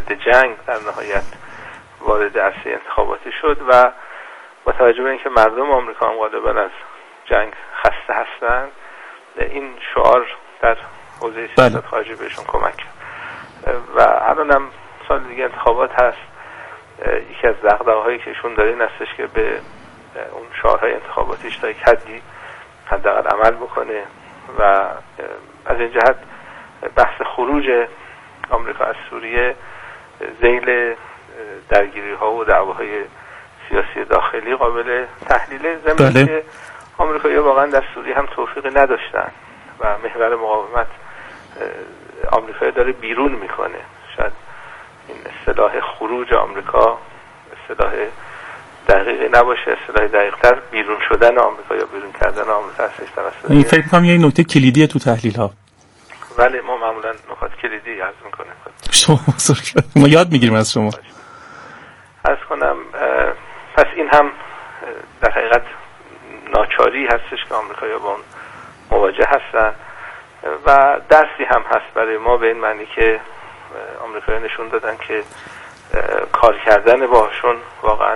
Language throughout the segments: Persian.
ضد جنگ در نهایت وارد عرصه انتخاباتی شد و با توجه به اینکه مردم آمریکا هم غالبا از جنگ خسته هستند، این شعار در حوزه سیاست خارجی بهشون کمک کرد و الان هم سال دیگه انتخابات هست. یکی از دغدغه‌هایی که ایشون داره این هستش که به اون شعارهای انتخاباتیش تا یک حدی حداقل عمل بکنه و از این جهت بحث خروج آمریکا از سوریه ذیل درگیری‌ها و دعواهای سیاسی داخلی قابل تحلیله، ضمن که آمریکایی‌ها واقعا در سوریه هم توفیقی نداشتن و محور مقاومت آمریکا داره بیرون میکنه. شاید این اصطلاح خروج آمریکا اصطلاح دقیقی نباشه، اصطلاح دقیق‌تر بیرون شدن آمریکا یا بیرون کردن آمریکا هستش توسط این فکر کنم یه نکته کلیدیه تو تحلیل ها. ولی ما معمولا نکات کلیدی عرض میکنیم. شما ما یاد میگیریم از شما. عرض کنم پس این هم در حقیقت ناچاری هستش که آمریکایی‌ها با اون مواجه هستن و درسی هم هست برای ما به این معنی که آمریکایی‌ها نشون دادن که کار کردن باهاشون واقعا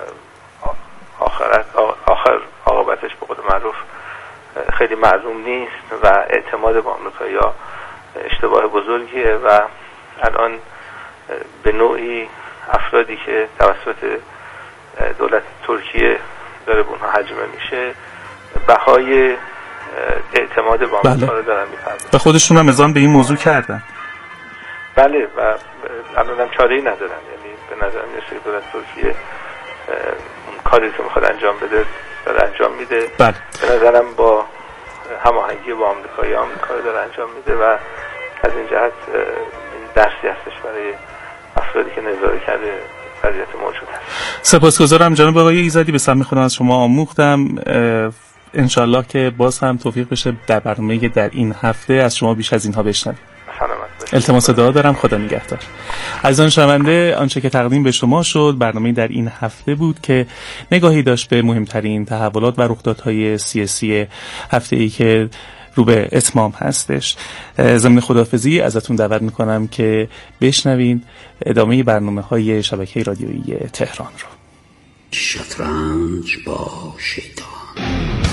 آخر عاقبتش به قول معروف خیلی معلوم نیست و اعتماد به آمریکایی‌ها اشتباه بزرگیه و الان به نوعی افرادی که توسط دولت ترکیه داره به اونها هجمه میشه بهای اعتماد به آمریکا رو دارن میپردازن و خودشون هم اذعان به این موضوع کردن. بله و الان هم چاره‌ای ندارن. یعنی به نظر میاد دولت ترکیه اون کاری که میخواد انجام بده داره انجام میده. بله. به نظرم با هماهنگی با آمریکا رو داره انجام میده و از این جهت این درسی هستش برای افرادی که نظاره کرده وضعیت موجود هست. سپاسگزارم جناب آقای ایزدی، به سمع خودم از شما آموختم. انشالله که باز هم توفیق بشه در برنامه در این هفته از شما بیش از اینها بشنویم. التماس دعا دارم. خدا نگهدار. عزیزان شنونده، آنچه که تقدیم به شما شد برنامه در این هفته بود که نگاهی داشت به مهمترین تحولات و رخدادهای سیاسی هفته‌ای که رو به اتمام هستش. ضمن خداحافظی ازتون دعوت میکنم که بشنوین ادامه برنامه‌های شبکه رادیویی تهران رو. شطرنج با شیطان.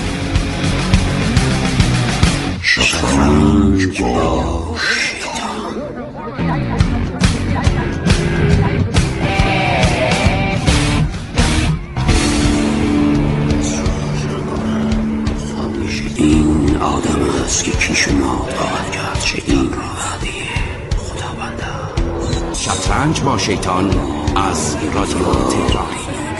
شطرنج با شیطان. این آدم است که کیشونات خواهد کرد چه این وعده خداوند است. شطرنج با شیطان از رادیو تهران.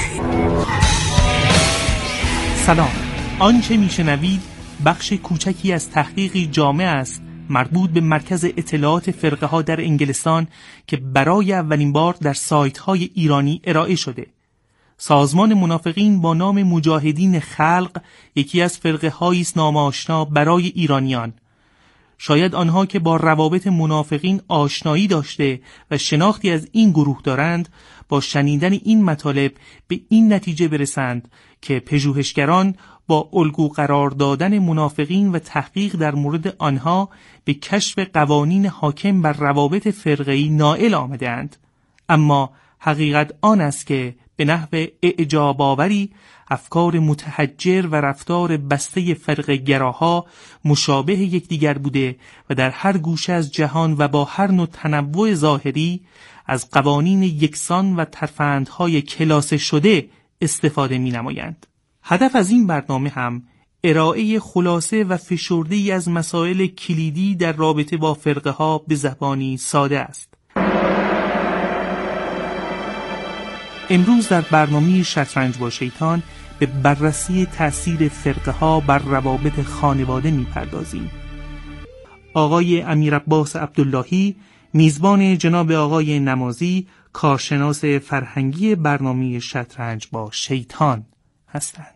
سلام. آنچه میشنوید بخش کوچکی از تحقیقی جامع است مربوط به مرکز اطلاعات فرقه ها در انگلستان که برای اولین بار در سایت های ایرانی ارائه شده. سازمان منافقین با نام مجاهدین خلق یکی از فرقه هایی است نامآشنا برای ایرانیان. شاید آنها که با روابط منافقین آشنایی داشته و شناختی از این گروه دارند با شنیدن این مطالب به این نتیجه برسند که پژوهشگران با الگو قرار دادن منافقین و تحقیق در مورد آنها به کشف قوانین حاکم بر روابط فرقه‌ای نائل آمدند. اما حقیقت آن است که به نحو اعجاب آوری افکار متحجر و رفتار بسته فرقه گراها مشابه یکدیگر بوده و در هر گوشه از جهان و با هر نوع تنوع ظاهری از قوانین یکسان و ترفندهای کلاسه شده استفاده می نمایند. هدف از این برنامه هم ارائه خلاصه و فشرده‌ای از مسائل کلیدی در رابطه با فرقه ها به زبانی ساده است. امروز در برنامه شطرنج با شیطان به بررسی تأثیر فرقه ها بر روابط خانواده می‌پردازیم. آقای امیرعباس عبداللهی میزبان جناب آقای نمازی کارشناس فرهنگی برنامه شطرنج با شیطان هستند.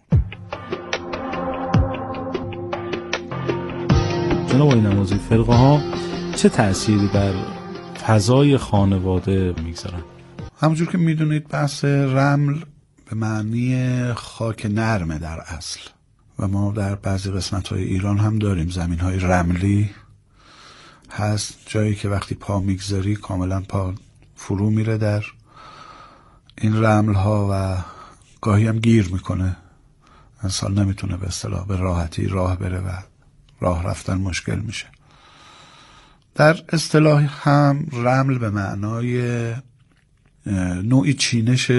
جناب آقای نمازی، فرقه ها چه تأثیری بر فضای خانواده میگذارن؟ همونجور که میدونید بحث رمل به معنی خاک نرمه در اصل و ما در بعضی قسمت‌های ایران هم داریم زمین‌های رملی هست، جایی که وقتی پا میگذاری کاملا پا فرو میره در این رمل ها و گاهی هم گیر میکنه. انسان نمیتونه به اصطلاح به راحتی راه بره و راه رفتن مشکل میشه. در اصطلاح هم رمل به معنای نوعی چینش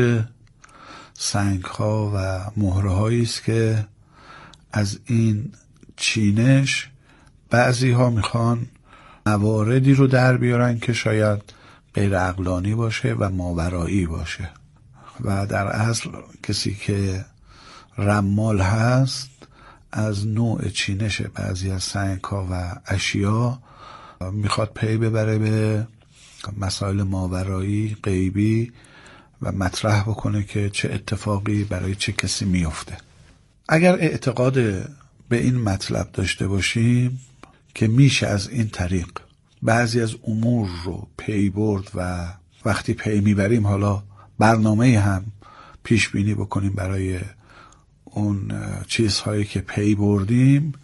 سنگ ها و مهره هایی است که از این چینش بعضی ها میخوان مواردی رو در بیارن که شاید غیر عقلانی باشه و ماورایی باشه و در اصل کسی که رمال هست از نوع چینش بعضی از سنگ ها و اشیا میخواد پی ببره به مسائل ماورایی غیبی و مطرح بکنه که چه اتفاقی برای چه کسی میفته. اگر اعتقاد به این مطلب داشته باشیم که میشه از این طریق بعضی از امور رو پی برد و وقتی پی میبریم حالا برنامه هم پیش بینی بکنیم برای اون چیزهایی که پی بردیم،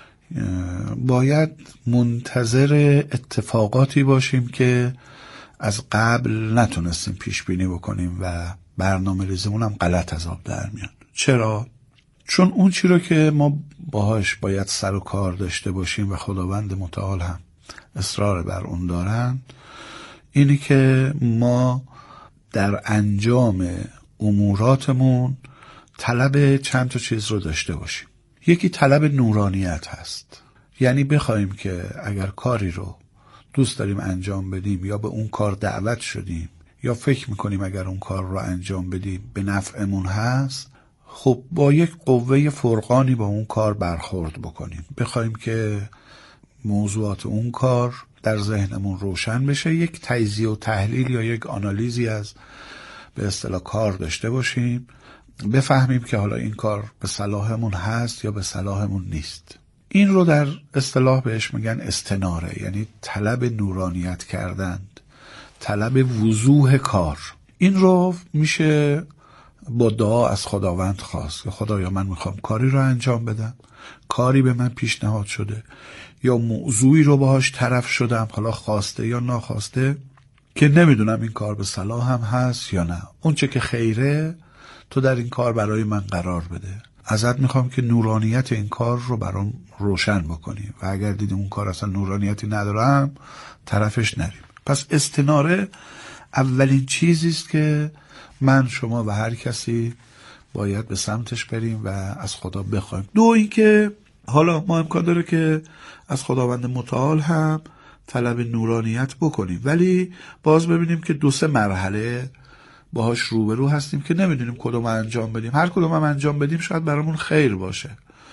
باید منتظر اتفاقاتی باشیم که از قبل نتونستیم پیش بینی بکنیم و برنامه ریزمون هم غلط از آب در میاد. چرا؟ چون اون چی رو که ما باهاش باید سر و کار داشته باشیم و خداوند متعال هم اصرار بر اون دارن، اینی که ما در انجام اموراتمون طلب چند تا چیز رو داشته باشیم. یکی طلب نورانیت هست، یعنی بخوایم که اگر کاری رو دوست داریم انجام بدیم یا به اون کار دعوت شدیم یا فکر میکنیم اگر اون کار رو انجام بدیم به نفعمون هست، خب با یک قوه فرقانی با اون کار برخورد بکنیم، بخوایم که موضوعات اون کار در ذهنمون روشن بشه، یک تجزیه و تحلیل یا یک آنالیزی از به اصطلاح کار داشته باشیم، بفهمیم که حالا این کار به صلاحمون هست یا به صلاحمون نیست. این رو در اصطلاح بهش میگن استناره، یعنی طلب نورانیت کردن، طلب وضوح کار. این رو میشه با دعا از خداوند خواست که خدایا من میخوام کاری رو انجام بدم، کاری به من پیشنهاد شده یا موضوعی رو باهاش طرف شدم، حالا خواسته یا ناخواسته، که نمیدونم این کار به صلاحم هست یا نه. اون چه که خیره تو در این کار برای من قرار بده. ازت میخوام که نورانیت این کار رو برام روشن بکنی و اگر دیدیم اون کار اصلا نورانیتی ندارم طرفش نریم. پس استناره اولین چیزیست که من، شما و هر کسی باید به سمتش بریم و از خدا بخوایم. دو این که حالا ما امکان داره که از خداوند متعال هم طلب نورانیت بکنیم، ولی باز ببینیم که 2-3 مرحله باهاش روبرو هستیم که نمیدونیم کدوم انجام بدیم. هر کدوم هم انجام بدیم شاید برامون خیر باشه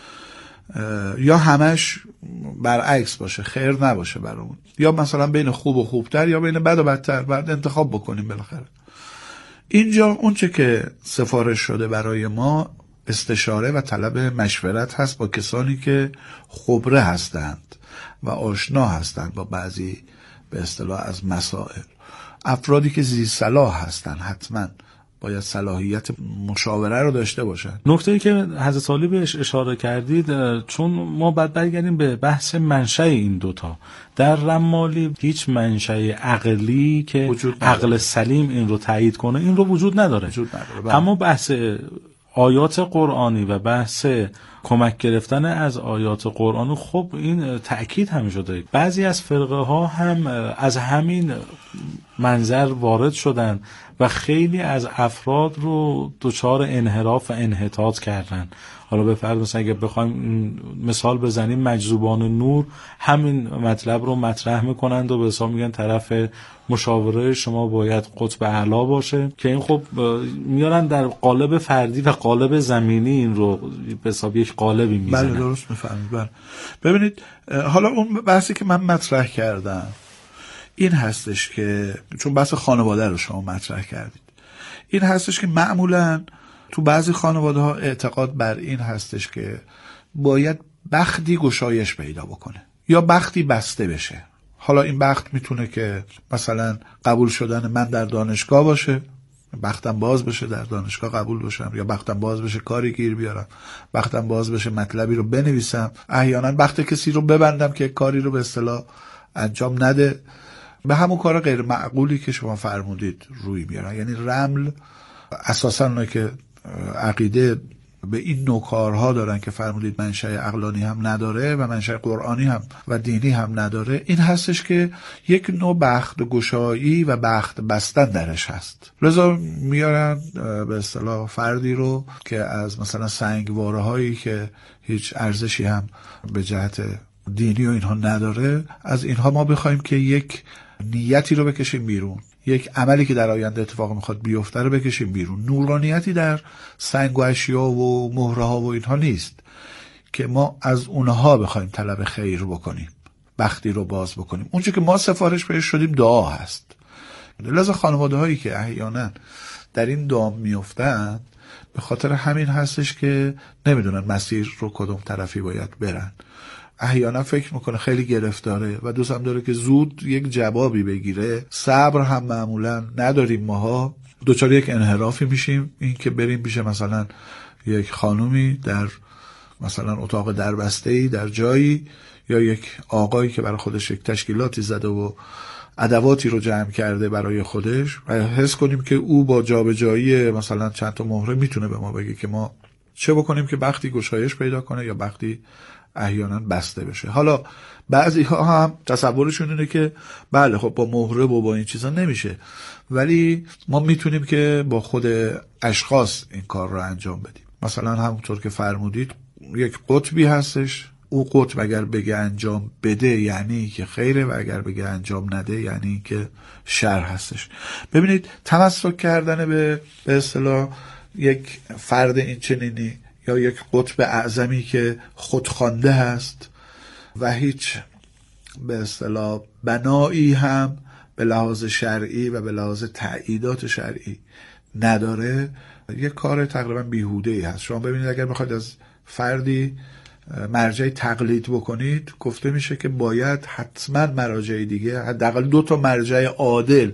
یا همش برعکس باشه، خیر نباشه برامون، یا مثلا بین خوب و خوبتر یا بین بد و بدتر، بعد انتخاب بکنیم بالاخره. اینجا اونچه که سفارش شده برای ما استشاره و طلب مشورت هست با کسانی که خبره هستند و آشنا هستند با بعضی به اصطلاح از مسائل. افرادی که ذی صلاح هستن حتما باید صلاحیت مشاوره رو داشته باشن. نکته‌ای که حضرت عالی بهش اشاره کردید، چون ما بعد برگردیم به بحث منشأ این دوتا. در رمالی هیچ منشأ عقلی که عقل سلیم این رو تایید کنه این رو وجود نداره. اما بحث آیات قرآنی و بحث کمک گرفتن از آیات قرآنی، خب این تأکید هم شده. بعضی از فرقه ها هم از همین منظر وارد شدن و خیلی از افراد رو دچار انحراف و انحطاط کردن. حالا به فرض مثلا اگه بخوایم مثال بزنیم، مجذوبان نور همین مطلب رو مطرح میکنند و به حساب میگن طرف مشاوره شما باید قطب اعلی باشه، که این خب میارن در قالب فردی و قالب زمینی این رو به حساب یک قالبی میزنن. بله درست میفهمید. بله ببینید، حالا اون بحثی که من مطرح کردم این هستش که چون بحث خانواده رو شما مطرح کردید، این هستش که معمولاً تو بعضی خانواده ها اعتقاد بر این هستش که باید بختی گشایش پیدا بکنه یا بختی بسته بشه. حالا این بخت میتونه که مثلا قبول شدن من در دانشگاه باشه، بختم باز بشه در دانشگاه قبول بشم، یا بختم باز بشه کاری گیر بیارم، بختم باز بشه مطلبی رو بنویسم، احیانا بخت کسی رو ببندم که کاری رو به اصطلاح انجام نده به همون کار غیر معقولی که شما فرمودید روی میارن. یعنی رمل اساسا اونایی که عقیده به این نوع کارها دارن که فرمودید منشأ عقلانی هم نداره و منشأ قرآنی هم و دینی هم نداره، این هستش که یک نوع بخت گشایی و بخت بستن درش هست. لذا میارن به اصطلاح فردی رو که از مثلا سنگواره هایی که هیچ ارزشی هم به جهت دینی و اینها نداره، از اینها ما بخوایم که یک نیتی رو بکشیم بیرون، یک عملی که در آینده اتفاق میخواد بیفته رو بکشیم بیرون. نورانیتی در سنگ و اشیا و مهره ها و اینها نیست که ما از اونها بخوایم طلب خیر بکنیم، بختی رو باز بکنیم. اونچه که ما سفارش بهش شدیم دعا هست. لذا خانواده هایی که احیانا در این دام میفتن به خاطر همین هستش که نمیدونن مسیر رو کدوم طرفی باید برن. احیانا فکر میکنه خیلی گرفتاره و دوست هم داره که زود یک جوابی بگیره. صبر هم معمولا نداریم ماها، دوچار یک انحرافی میشیم، این که بریم پیش مثلا یک خانومی در مثلا اتاق دربسته‌ای در جایی، یا یک آقایی که برای خودش یک تشکیلاتی زده و ادواتی رو جمع کرده برای خودش و حس کنیم که او با جابجایی مثلا چند تا مهره میتونه به ما بگه که ما چه بکنیم که بختی گشایش پیدا کنه یا بختی احیانا بسته بشه. حالا بعضی ها هم تصورشون اینه که بله خب با مهره و با این چیزا نمیشه، ولی ما میتونیم که با خود اشخاص این کار رو انجام بدیم. مثلا همونطور که فرمودید یک قطبی هستش، او قطب اگر بگه انجام بده یعنی که خیره و اگر بگه انجام نده یعنی که شر هستش. ببینید تمسک کردن به اصطلاح یک فرد این چنینی یا یک قطب اعظمی که خودخوانده هست و هیچ به اصطلاح بنایی هم به لحاظ شرعی و به لحاظ تأییدات شرعی نداره، یک کار تقریبا بیهوده‌ای هست. شما ببینید اگر بخواید از فردی مرجع تقلید بکنید، گفته میشه که باید حتما مراجع دیگه، حداقل 2 تا مرجع عادل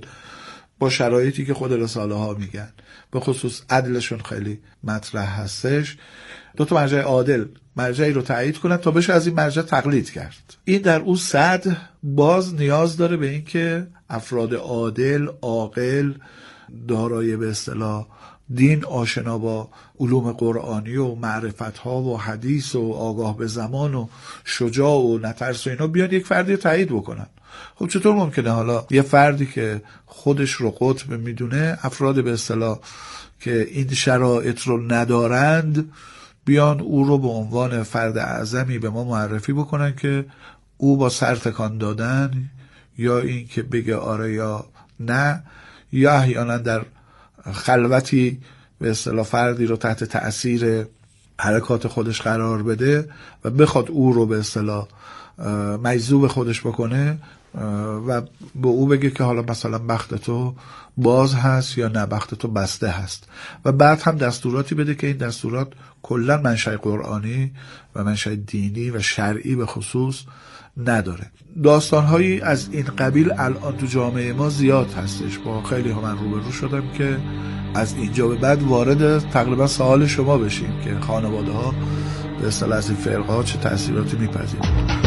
با شرایطی که خود رساله ها میگن، به خصوص عدلشون خیلی مطرح هستش، 2 تا مرجع عادل مرجعی رو تایید کنن تا بشه از این مرجع تقلید کرد. این در اون سطح باز نیاز داره به این که افراد عادل، عاقل، دارای به اصطلاح دین، آشنا با علوم قرآنی و معرفت‌ها و حدیث و آگاه به زمان و شجاع و نترس و اینا بیان یک فردی تایید بکنن. خب چطور ممکنه حالا یه فردی که خودش رو قطب میدونه، افراد به اصطلاح که این شرایط رو ندارند بیان او رو به عنوان فرد اعظمی به ما معرفی بکنن که او با سر تکان دادن یا این که بگه آره یا نه، یا احیانا در خلوتی به اصطلاح فردی رو تحت تأثیر حرکات خودش قرار بده و بخواد او رو به اصطلاح مجذوب خودش بکنه و به او بگه که حالا مثلا بخت تو باز هست یا نه بخت تو بسته هست، و بعد هم دستوراتی بده که این دستورات کلا منشأ قرآنی و منشأ دینی و شرعی به خصوص نداره. داستانهایی از این قبیل الان تو جامعه ما زیاد هستش. با خیلی ها من روبرو شدم که از اینجا به بعد وارد تقریبا سوال شما بشیم که خانواده ها به اصطلاح از این فرقه ها چه تأثیراتی میپذیرند.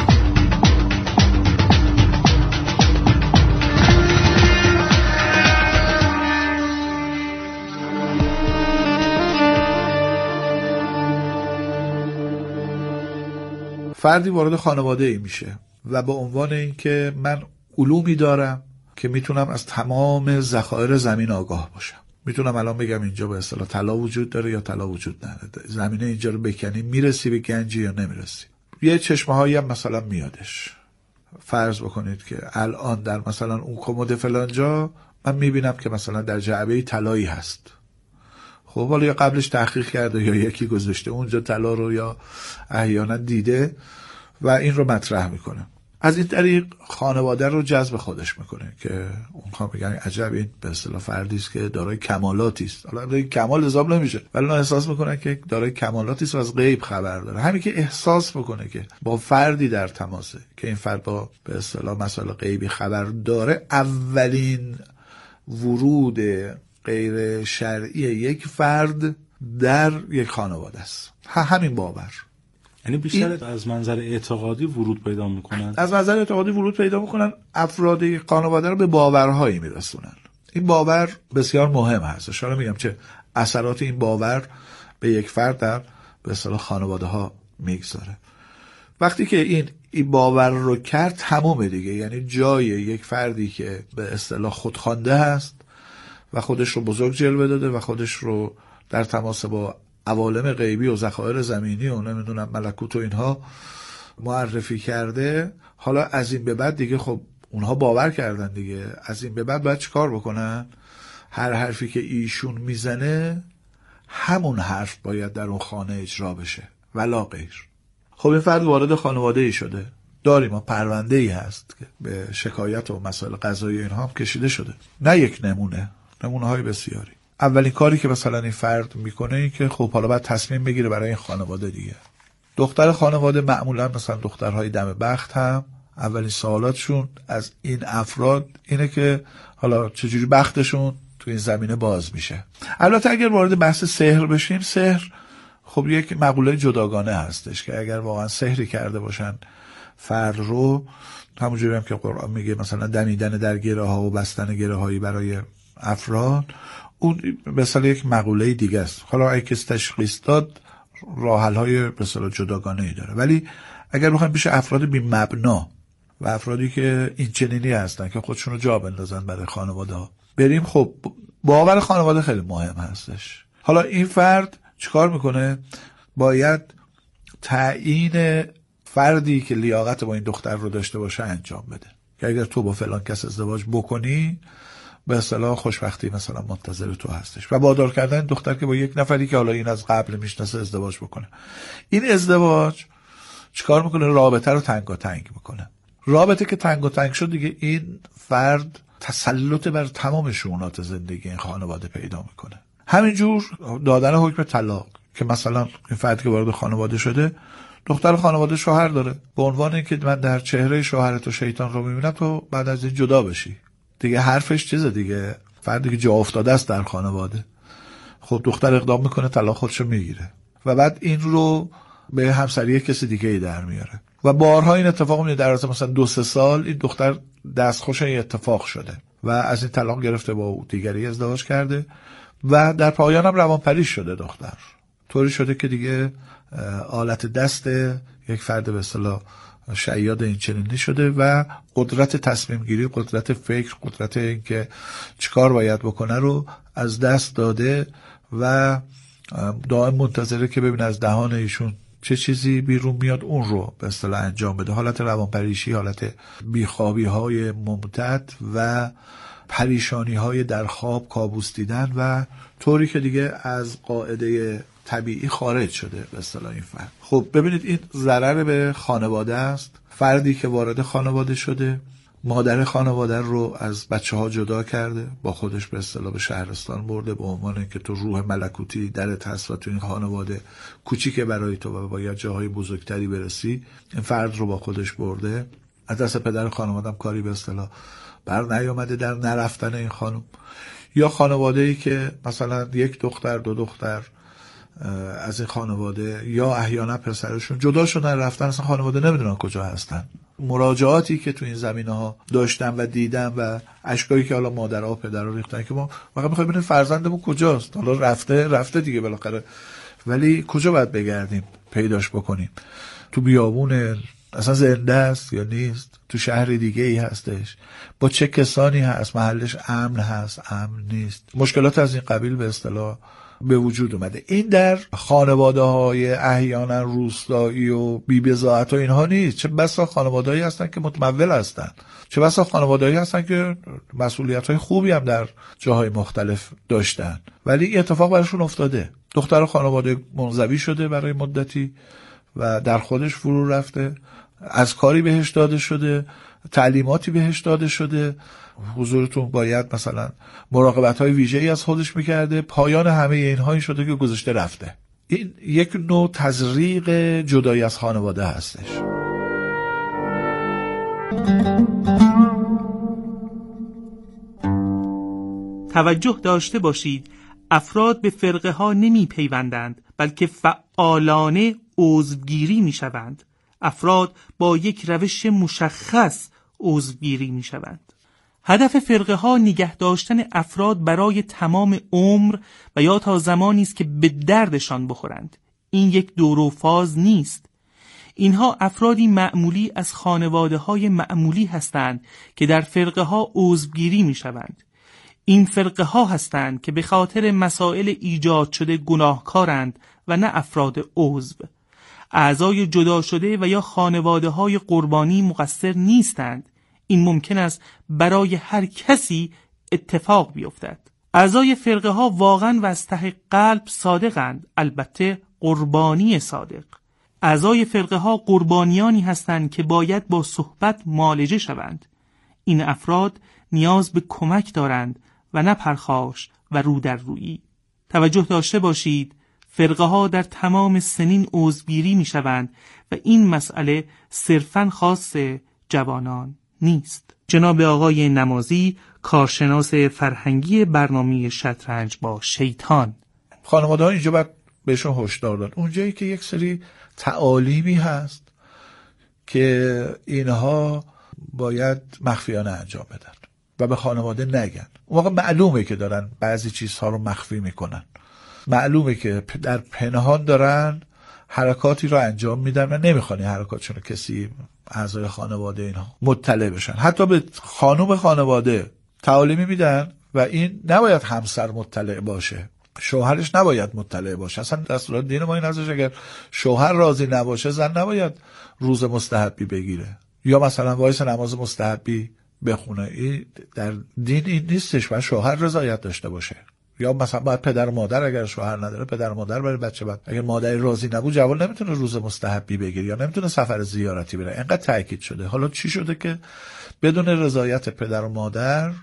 فردی وارد خانواده ای میشه و به عنوان این که من علومی دارم که میتونم از تمام ذخایر زمین آگاه باشم، میتونم الان بگم اینجا به اصطلاح طلا وجود داره یا طلا وجود نداره، زمینه اینجا رو بکنی میرسی به گنجی یا نمیرسی. یه چشمه هایی هم مثلا میادش، فرض بکنید که الان در مثلا اون کمد فلانجا من میبینم که مثلا در جعبه طلایی هست. خب حالا یا قبلش تحقیق کرده یا یکی گذاشته اونجا طلا رو یا احیانا دیده و این رو مطرح میکنه. از این طریق خانواده رو جذب خودش میکنه که اونها میگن عجب این به اصطلاح فردی است که دارای کمالاتی است. حالا کمال حساب نمیشه ولی اون احساس میکنه که دارای کمالاتی است و از غیب خبر داره. همین که احساس میکنه که با فردی در تماسه که این فرد با به اصطلاح مسائل غیبی خبر داره، اولین ورود غیر شرعی یک فرد در یک خانواده است. همین باور یعنی بیشتر از منظر اعتقادی ورود پیدا میکنن. از منظر اعتقادی ورود پیدا میکنن، افراد خانواده رو به باورهایی میرسونن. این باور بسیار مهم هست. حالا میگم چه اثرات این باور به یک فرد در به اصطلاح خانواده ها میگذاره. وقتی که این باور رو کرد تمومه دیگه. یعنی جای یک فردی که به اصطلاح خودخوانده هست و خودش رو بزرگ جلوه داده و خودش رو در تماس با عوالم غیبی و ذخایر زمینی و نمیدونم ملکوت و اینها معرفی کرده، حالا از این به بعد دیگه خب اونها باور کردن دیگه، از این به بعد باید چیکار بکنن؟ هر حرفی که ایشون میزنه همون حرف باید در اون خانه اجرا بشه ولا غیر. خب این فرد وارد خانواده ای شده، داریم پرونده ای هست که به شکایت و مسائل قضایی اینها هم کشیده شده. نه یک نمونه های بسیاری. اولین کاری که مثلا این فرد میکنه این که خب حالا باید تصمیم بگیره برای این خانواده دیگه. دختر خانواده معمولا مثلا دخترهای دم بخت هم اولین سوالاتشون از این افراد اینه که حالا چجوری بختشون تو این زمینه باز میشه. البته اگر وارد بحث سحر بشیم، سحر خب یک مقوله جداگانه هستش که اگر واقعا سحری کرده باشن فرد رو، همونجوری هم که قرآن میگه مثلا دمیدن در گره ها و بستن گره هایی برای افراد، اون مثلا یک مقوله دیگه است. حالا اگه کسی تشخیص داد راه حل های مثلا جداگانه ای داره. ولی اگر بخوایم پیش افراد بی مبنا و افرادی که این چنینی هستن که خودشون رو جا بندازن برای خانواده ها بریم، خب باور خانواده خیلی مهم هستش. حالا این فرد چیکار میکنه؟ باید تعیین فردی که لیاقت با این دختر رو داشته باشه انجام بده که اگر تو با فلان کس ازدواج بکنی به اصطلاح خوشبختی مثلا منتظر تو هستش، و وادار کردن دختر که با یک نفری که حالا این از قبل میشناسه ازدواج بکنه. این ازدواج چیکار میکنه؟ رابطه رو تنگاتنگ میکنه. رابطه که تنگاتنگ شد دیگه این فرد تسلط بر تمام شؤونات زندگی این خانواده پیدا میکنه. همینجور دادن حکم طلاق که مثلا این فرد که وارد خانواده شده، دختر خانواده شوهر داره، به عنوان اینکه من در چهره شوهرت و شیطان رو میبینم تو بعد از این جدا بشی. دیگه حرفش چیزه دیگه، فردی که جا افتاده است در خانواده. خب دختر اقدام میکنه طلاق خودشو میگیره و بعد این رو به همسری کسی دیگه ای در میاره و بارها این اتفاق میفته. در مثلا 2-3 سال این دختر دستخوش این اتفاق شده و از این طلاق گرفته با دیگری ازدواج کرده و در پایان هم روانپریش شده. دختر طوری شده که دیگه آلت دست یک فرد به اصطلاح شیاد این چنینی شده و قدرت تصمیم گیری، قدرت فکر، قدرت اینکه چیکار باید بکنه رو از دست داده و دائم منتظره که ببینه از دهان ایشون چه چیزی بیرون میاد اون رو به اصطلاح انجام بده. حالت روانپریشی، حالت بیخوابی های ممتد و پریشانی های در خواب، کابوس دیدن و طوری که دیگه از قاعده طبیعی خارج شده به اصطلاح این فرد. خب ببینید این ضرر به خانواده است. فردی که وارد خانواده شده، مادر خانواده رو از بچه‌ها جدا کرده، با خودش به اصطلاح به شهرستان برده به عنوان اینکه تو روح ملکوتی درت هست و تو این خانواده کوچیکه برای تو و باید جاهای بزرگتری برسی. این فرد رو با خودش برده، از دست پدر خانواده‌ام کاری به اصطلاح بر نیامده در نرفتن این خانم. یا خانواده‌ای که مثلا 1 دختر 2 دختر از این خانواده یا احیانا پسرشون جدا شدن رفتن، اصلا خانواده نمیدونن کجا هستن. مراجعاتی که تو این زمینه ها داشتم و دیدم و اشکایی که حالا مادرها و پدرها ریختن که ما واقعا میخوایم ببینیم فرزندمون کجاست. حالا رفته دیگه بالاخره، ولی کجا باید بگردیم پیداش بکنیم؟ تو بیابون اصلا زنده است یا نیست؟ تو شهر دیگه ای هستش؟ با چه کسانی هست؟ محلش امن هست؟ امن نیست؟ مشکلات از این قبیل به اصطلاح به وجود اومده. این در خانواده های احیانا روستایی و بی‌بضاعت و اینها نیست. چه بسا خانواده‌ای هستن که متمول هستن، چه بسا خانواده‌ای هستن که مسئولیت‌های خوبی هم در جاهای مختلف داشتن، ولی این اتفاق براشون افتاده. دختر خانواده منزوی شده برای مدتی و در خودش فرو رفته، از کاری بهش داده شده، تعلیماتی بهش داده شده، حضورتون باید مثلا مراقبت‌های ویژه‌ای از خودش می‌کرده، پایان همه اینها این شده که گذشته رفته. این یک نوع تزریق جدایی از خانواده هستش. توجه داشته باشید افراد به فرقه ها نمی پیوندند، بلکه فعالانه عضوگیری می شوند. افراد با یک روش مشخص عضوگیری می شوند. هدف فرقه ها نگه داشتن افراد برای تمام عمر و یا تا زمانی است که به دردشان بخورند. این یک دور و فاز نیست. اینها افرادی معمولی از خانواده های معمولی هستند که در فرقه ها عضوگیری می شوند. این فرقه ها هستند که به خاطر مسائل ایجاد شده گناهکارند و نه افراد عضو. اعضای جدا شده و یا خانواده های قربانی مقصر نیستند. این ممکن است برای هر کسی اتفاق بیفتد. اعضای فرقه ها واقعا و از ته قلب صادقند، البته قربانی صادق. اعضای فرقه ها قربانیانی هستند که باید با صحبت معالجه شوند. این افراد نیاز به کمک دارند و نه پرخاش و رو در رویی. توجه داشته باشید، فرقه ها در تمام سنین عضوگیری می شوند و این مسئله صرفاً خاص جوانان نیست. جناب آقای نمازی، کارشناس فرهنگی برنامه شطرنج با شیطان. خانواده ها اینجا باید بهشون هشدار داد. اونجایی که یک سری تعالیمی هست که اینها باید مخفیانه انجام بدن و به خانواده نگن. اون واقع معلومه که دارن بعضی چیزها رو مخفی میکنن، معلومه که در پنهان دارن حرکاتی رو انجام میدن و نمیخوان این حرکاتشون رو کسی اعضای خانواده اینها مطلع بشن. حتی به خانم خانواده تعالیمی میدن و این نباید همسر مطلع باشه، شوهرش نباید مطلع باشه. اصلا دستورات دین ما این هستش اگر شوهر راضی نباشه زن نباید روز مستحبی بگیره یا مثلا وایس نماز مستحبی بخونه. این در دین این نیستش و شوهر رضایت داشته باشه. یا مثلا باید پدر و مادر، اگر شوهر نداره پدر و مادر برای بچه بعد. اگر مادر راضی نبود جوان نمیتونه روز مستحبی بگیره یا نمیتونه سفر زیارتی بره. اینقدر تاکید شده. حالا چی شده که بدون رضایت پدر و مادر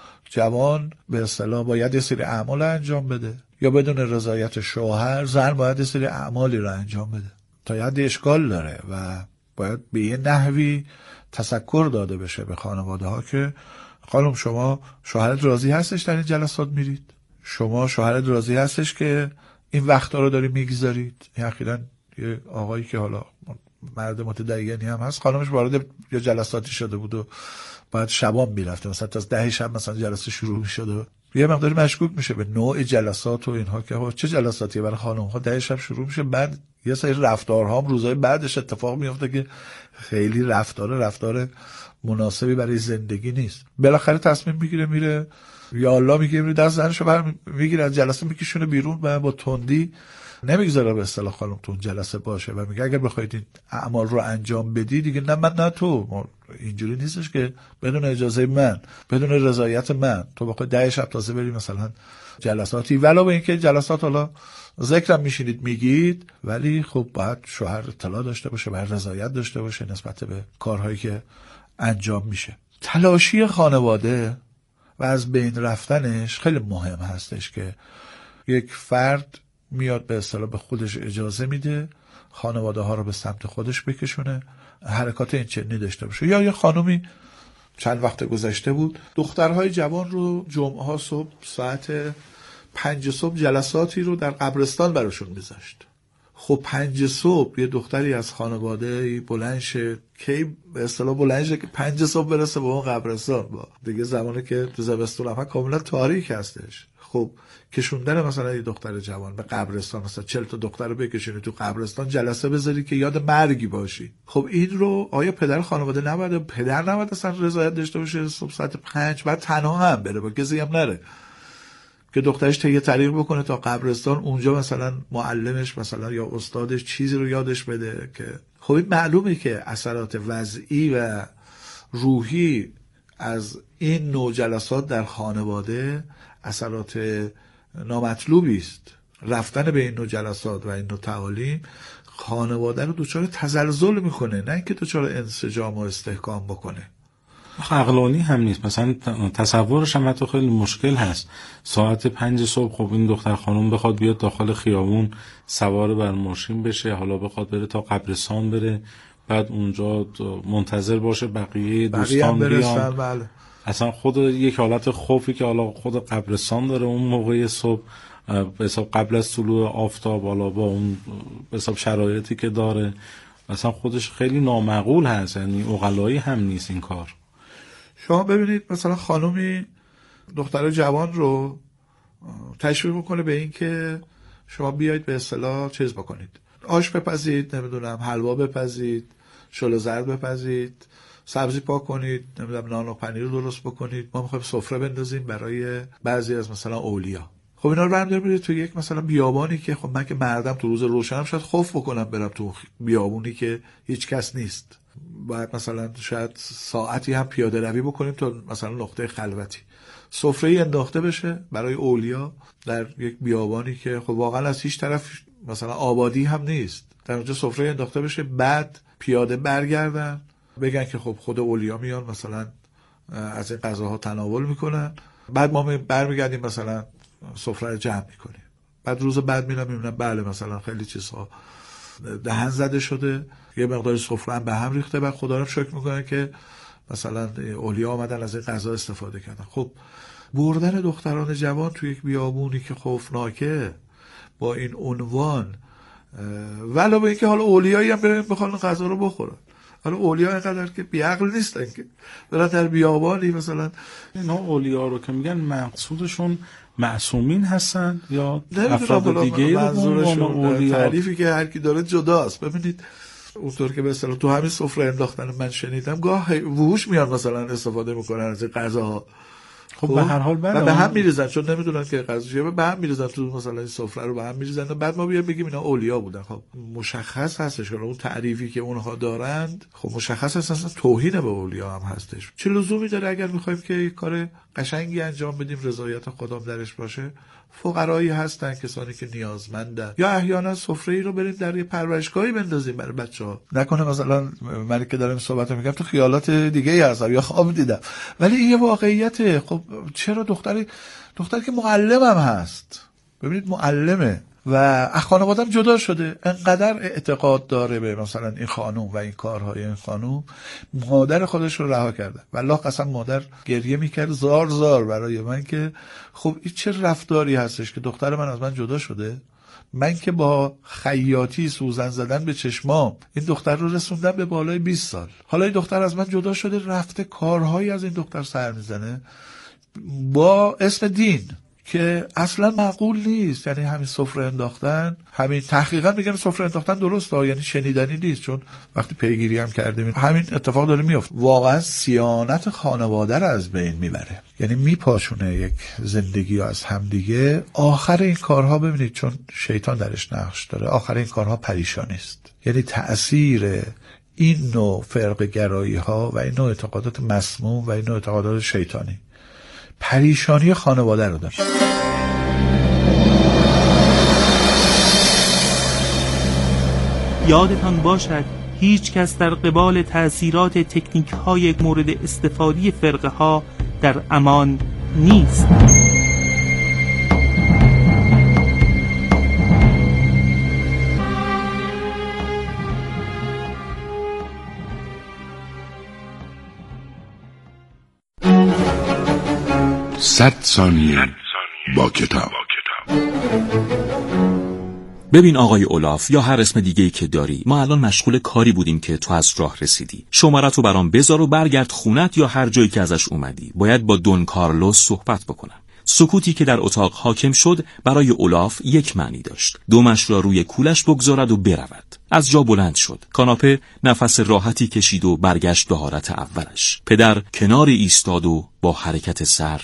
جوان به اصطلاح باید یه سری اعمال انجام بده یا بدون رضایت شوهر زن باید یه سری اعمالی رو انجام بده؟ تا یاد اشکال داره و باید به یه نحوی تذکر داده بشه به خانواده ها که خانم شما شوهرت راضی هستش در این جلسات میرید؟ شما شوهرت راضی هستش که این وقتا رو داری میگذارید؟ این اخیراً یه آقایی که حالا مرد متدینی هم هست، خانمش وارد یه جلساتی شده بود و بعد شبام میرفته، مثلا تا از 10 شب مثلا جلسه شروع میشد و یه مقداری مشکوک میشه به نوع جلسات و اینها که چه جلساتیه برای خانم ها 10 شب شروع میشه، بعد یه سری رفتارها هم روزهای بعدش اتفاق میفته که خیلی رفتار مناسبی برای زندگی نیست. بالاخره تصمیم میگیره میره، یا الله میگه میره دست زنشو میگیره از جلسه میکشونه بیرون و با تندی نمیگذاره به اصطلاح خانم تو جلسه باشه و میگه اگر بخواید این اعمال رو انجام بدی دیگه نه من نه تو. اینجوری نیستش که بدون اجازه من، بدون رضایت من تو بخوای 10 شب تازه بری مثلا جلساتی، ولو به اینکه جلسات حالا ذکرم میشینید میگید، ولی خب باید شوهر اطلاع داشته باشه، باید رضایت داشته باشه نسبت به کارهایی که انجام میشه. تلاشی خانواده و از بین رفتنش خیلی مهم هستش که یک فرد میاد به اصطلاح به خودش اجازه میده خانواده ها رو به سمت خودش بکشونه، حرکات این چنینی داشته باشه. یا یه خانومی چند وقت گذشته بود دخترهای جوان رو جمعه ها صبح ساعت 5 صبح جلساتی رو در قبرستان براشون میذاشت. خب 5 صبح یه دختری از خانواده بلند شه، کی به اصطلاح بلند شه که 5 صبح برسه به اون قبرستان؟ با دیگه زمانی که تو زمستون هم کاملا تاریک هستش. خب کشوندن مثلا یه دختر جوان به قبرستان، مثلا 40 تا دختر رو بکشونی تو قبرستان جلسه بذاری که یاد مرگی باشی، خب این رو آیا پدر خانواده نباید، پدر نباید اصلا رضایت داشته باشه صبح ساعت 5 بعد تنها هم بره، با کسی هم نره که دخترش تهیه طریق بکنه تا قبرستان، اونجا مثلا معلمش مثلا یا استادش چیزی رو یادش بده که خب این معلومه که اثرات وضعی و روحی از این نوع جلسات در خانواده اثرات نامطلوبی است. رفتن به این نوع جلسات و این نوع تعالیم خانواده رو دچار تزلزل میکنه، نه اینکه دچار انسجام و استحکام بکنه. عقلانی هم نیست. مثلا تصورش هم حتی خیلی مشکل هست. ساعت 5 صبح خب این دختر خانم بخواد بیاد داخل خیابون سوار بر ماشین بشه، حالا بخواد بره تا قبرستان بره، بعد اونجا منتظر باشه بقیه دوستان بیان. بله. اصلا خود یک حالت خوفی که حالا خود قبرستان داره اون موقع صبح به حساب قبل از طلوع آفتاب، حالا با اون به حساب شرایطی که داره اصلا خودش خیلی نامعقول هست، یعنی عقلایی هم نیست این کار. شما ببینید مثلا خانومی دختر جوان رو تشویق میکنه به این که شما بیایید به اصطلاح چیز بکنید، آش بپزید، نمیدونم حلوا بپزید، شل زرد بپزید، سبزی پاک کنید، نمیدونم نان و پنیر رو درست بکنید، ما میخوایم سفره بندازیم برای بعضی از مثلا اولیا. خب اینا رو برمی‌دارید تو یک مثلا بیابانی که خب من که مردم تو روز روشنم شاید خوف بکنم برم تو بیابونی که هیچ کس نیست، باید مثلا شاید ساعتی هم پیاده روی بکنیم تا مثلا نقطه خلوتی سفره‌ای انداخته بشه برای اولیا در یک بیابانی که خب واقعا از هیچ طرف مثلا آبادی هم نیست، در اونجا سفره انداخته بشه، بعد پیاده برگردن بگن که خب خود اولیا میان مثلا از این غذاها تناول میکنن، بعد ما برمیگردیم مثلا سفره رو جمع میکنیم، بعد روز بعد میبینم بله مثلا خیلی چیزها دهن زده شده، یه مقدار سفره هم به هم ریخته، بعد خدا رو شکر میکنه که مثلا اولیا آمدن از این غذا استفاده کردن. خب بردن دختران جوان توی یک بیابونی که خوفناکه با این عنوان، ولی به اینکه حالا اولیایی هم بخوان غذا رو بخورن، حالا اولیا اینقدر که بیعقل نیستن که برن در بیابانی مثلا. اینا اولیا رو که میگن مقصودشون معصومین هستن یا افراد دیگه منظورشون؟ تعریفی که هر کی داره جداست. ببینید اونطور که به اصطلاح تو همین سفره انداختن من شنیدم گاه وحوش میان مثلا استفاده میکنن از غذاها، خب به هر حال به هم میریزن چون نمیدونن که غذا چیه، به هم میریزن تو مثلا این سفره رو به هم میریزن، بعد ما بیایم بگیم اینا اولیا بودن. خب مشخص هستش که اون تعریفی که اونها دارند خب مشخص هست اصلا توهین به اولیا هم هستش. چه لزومی داره اگر میخوایم که یک کار قشنگی انجام بدیم رضایت خدا درش باشه؟ فقرایی هستن، کسانی که نیازمندن، یا احیانا سفره‌ای رو بریم در یه پرورشگاهی بندازیم برای بچه‌ها. نکنه مثلا من که دارم صحبت میگم تو خیالات دیگه‌ای هستم یا خواب دیدم، ولی این یه واقعیته. خب چرا دختری که معلمم هست، ببینید معلمه و از خانواده‌ام جدا شده، انقدر اعتقاد داره به مثلا این خانوم و این کارهای این خانوم، مادر خودش رو رها کرده. والله قسم مادر گریه میکرد زار زار برای من که خب این چه رفتاری هستش که دختر من از من جدا شده، من که با خیاطی سوزن زدن به چشمام این دختر رو رسوندم به بالای 20 سال، حالا این دختر از من جدا شده رفته کارهایی از این دختر سر میزنه با اسم دین که اصلا معقول نیست. یعنی همین سفره انداختن، همین تحقیقا میگن سفره انداختن درسته، یعنی شنیدنی نیست، چون وقتی پیگیری هم کردیم همین اتفاق داره میفته. واقعا صیانت خانواده رو از بین میبره، یعنی میپاشونه یک زندگی از همدیگه. آخر این کارها ببینید چون شیطان درش نقش داره، آخر این کارها پریشانی است. یعنی تأثیر این نوع فرقه گرایی ها و این نوع اعتقادات مسموم و این نوع اعتقادات شیطانی پریشانی خانواده رو داشت. یادتان باشد هیچ کس در قبال تأثیرات تکنیک های مورد استفاده فرقه ها در امان نیست. صد ثانیه با کتاب. ببین آقای اولاف یا هر اسم دیگه‌ای که داری، ما الان مشغول کاری بودیم که تو از راه رسیدی. شماره‌تو برام بذار و برگرد خونت یا هر جایی که ازش اومدی. باید با دون کارلوس صحبت بکنم. سکوتی که در اتاق حاکم شد برای اولاف یک معنی داشت. دومش را روی کولش بگذارد و برود. از جا بلند شد. کاناپه نفس راحتی کشید و برگشت به حالت اولش. پدر کنار ایستاد و با حرکت سر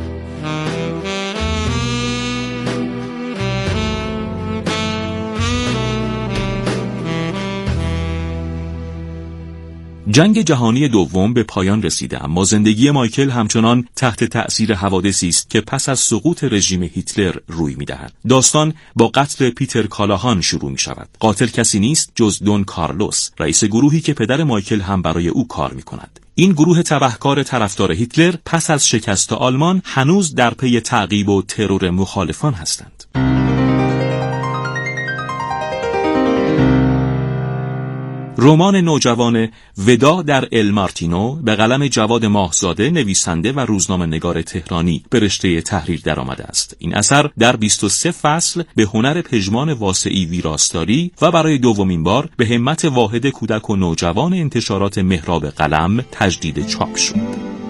جنگ جهانی دوم به پایان رسیده، اما زندگی مایکل همچنان تحت تأثیر حوادثی است که پس از سقوط رژیم هیتلر روی می‌دهد. داستان با قتل پیتر کالاهان شروع می‌شود. قاتل کسی نیست جز دون کارلوس، رئیس گروهی که پدر مایکل هم برای او کار می‌کند. این گروه تبهکار طرفدار هیتلر پس از شکست آلمان هنوز در پی تعقیب و ترور مخالفان هستند. رمان نوجوان ودا در المارتینو به قلم جواد ماهزاده، نویسنده و روزنامه‌نگار تهرانی، به رشته تحریر درآمده است. این اثر در 23 فصل به هنر پژمان واسعی ویراستاری و برای دومین بار به همت واحد کودک و نوجوان انتشارات مهراب قلم تجدید چاپ شد.